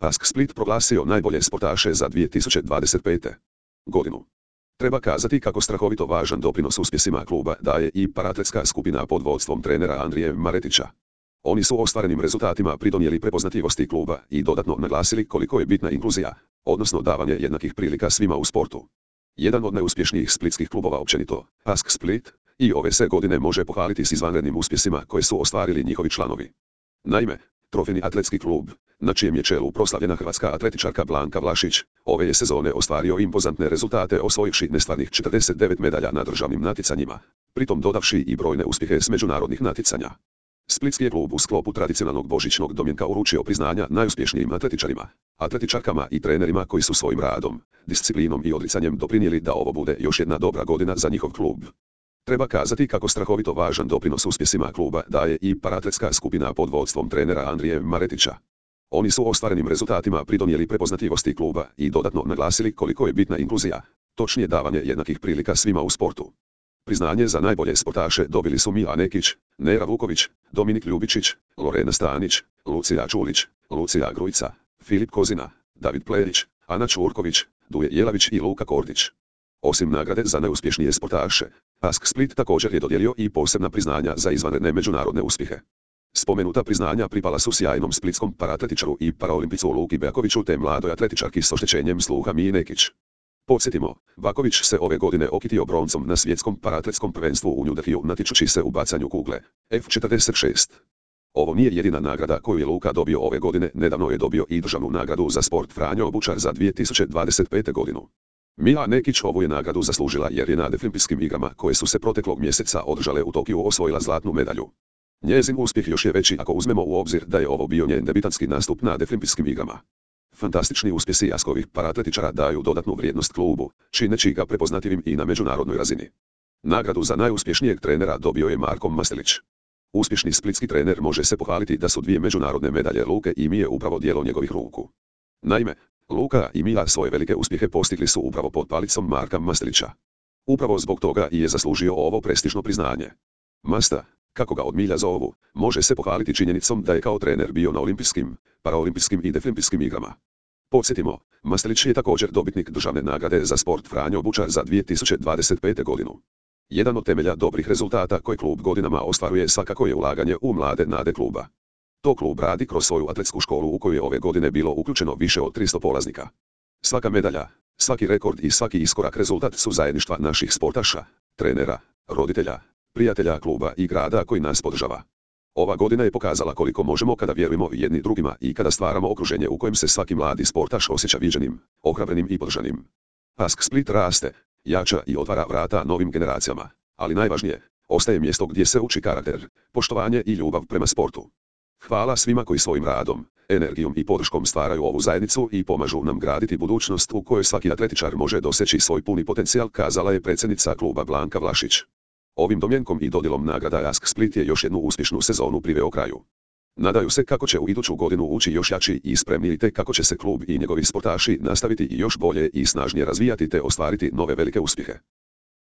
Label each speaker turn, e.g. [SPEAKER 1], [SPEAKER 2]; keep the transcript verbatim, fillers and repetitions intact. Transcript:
[SPEAKER 1] Ask Split proglasio najbolje sportaše za dvije tisuće dvadeset pete. godinu. Treba kazati kako strahovito važan doprinos uspjesima kluba daje i paratletska skupina pod vodstvom trenera Andrije Maretića. Oni su ostvarenim rezultatima pridonijeli prepoznatljivosti kluba i dodatno naglasili koliko je bitna inkluzija, odnosno davanje jednakih prilika svima u sportu. Jedan od najuspješnijih splitskih klubova općenito, Ask Split, i ove se godine može pohvaliti s izvanrednim uspjesima koje su ostvarili njihovi članovi. Naime, trofejni atletski klub, na čijem je čelu proslavljena hrvatska atletičarka Blanka Vlašić, ove je sezone ostvario impozantne rezultate osvojivši nestvarnih četrdeset devet medalja na državnim natjecanjima, pritom dodavši i brojne uspjehe s međunarodnih natjecanja. Splitski je klub u sklopu tradicionalnog božićnog domjenka uručio priznanja najuspješnijim atletičarima, atletičarkama i trenerima koji su svojim radom, disciplinom i odricanjem doprinijeli da ovo bude još jedna dobra godina za njihov klub. Treba kazati kako strahovito važan doprinos uspjesima kluba daje i paratletska skupina pod vodstvom trenera Andrije Maretića. Oni su ostvarenim rezultatima pridonijeli prepoznatljivosti kluba i dodatno naglasili koliko je bitna inkluzija, točnije davanje jednakih prilika svima u sportu. Priznanje za najbolje sportaše dobili su Mila Nekić, Nera Vuković, Dominik Ljubičić, Lorena Stanić, Lucija Čulić, Lucija Grujca, Filip Kozina, David Plejić, Ana Čurković, Duje Jelavić i Luka Kordić. Osim nagrade za najuspješnije sportaše, Ask Split također je dodijelio i posebna priznanja za izvanredne međunarodne uspjehe. Spomenuta priznanja pripala su sjajnom splitskom paratletičaru i paraolimpicu Luki Beakoviću te mladoj atletičarki s oštećenjem sluha Miji Nekić. Podsjetimo, Vaković se ove godine okitio broncom na svjetskom paratletskom prvenstvu u New Delhiju natječući se u bacanju kugle F četrdeset šest. Ovo nije jedina nagrada koju je Luka dobio ove godine, nedavno je dobio i državnu nagradu za sport Franjo Bučar za dvije tisuće dvadeset pete. godinu. Mila Nekić ovu je nagradu zaslužila jer je na Deaflimpijskim igrama koje su se proteklog mjeseca održale u Tokiju osvojila zlatnu medalju. Njezin uspjeh još je veći ako uzmemo u obzir da je ovo bio njen debitanski nastup na Deaflimpijskim igrama. Fantastični uspjesi Askovih paratletičara daju dodatnu vrijednost klubu, čineći ga prepoznatljivim i na međunarodnoj razini. Nagradu za najuspješnijeg trenera dobio je Marko Mastelić. Uspješni splitski trener može se pohvaliti da su dvije međunarodne medalje Luke i Mije upravo djelo njegovih ruku. Naime, Luka i Mija svoje velike uspjehe postigli su upravo pod palicom Marka Mastelića. Upravo zbog toga i je zaslužio ovo prestižno priznanje. Masta, kako ga od Milja zovu, može se pohvaliti činjenicom da je kao trener bio na olimpijskim, paraolimpijskim i deaflimpijskim igrama. Podsjetimo, Mastelić je također dobitnik državne nagrade za sport Franjo Bučar za dvije tisuće dvadeset pete. godinu. Jedan od temelja dobrih rezultata koje klub godinama ostvaruje svakako je ulaganje u mlade nade kluba. To klub radi kroz svoju atletsku školu u koju je ove godine bilo uključeno više od tristo polaznika. Svaka medalja, svaki rekord i svaki iskorak rezultat su zajedništva naših sportaša, trenera, roditelja, prijatelja kluba i grada koji nas podržava. Ova godina je pokazala koliko možemo kada vjerujemo jedni drugima i kada stvaramo okruženje u kojem se svaki mladi sportaš osjeća viđenim, ohrabrenim i podržanim. Ask Split raste, jača i otvara vrata novim generacijama, ali najvažnije, ostaje mjesto gdje se uči karakter, poštovanje i ljubav prema sportu. Hvala svima koji svojim radom, energijom i podrškom stvaraju ovu zajednicu i pomažu nam graditi budućnost u kojoj svaki atletičar može doseći svoj puni potencijal, kazala je predsjednica kluba Blanka Vlašić. Ovim domjenkom i dodjelom nagrada Ask Split je još jednu uspješnu sezonu priveo kraju. Nadaju se kako će u iduću godinu ući još jači i spremniji te kako će se klub i njegovi sportaši nastaviti i još bolje i snažnije razvijati te ostvariti nove velike uspjehe.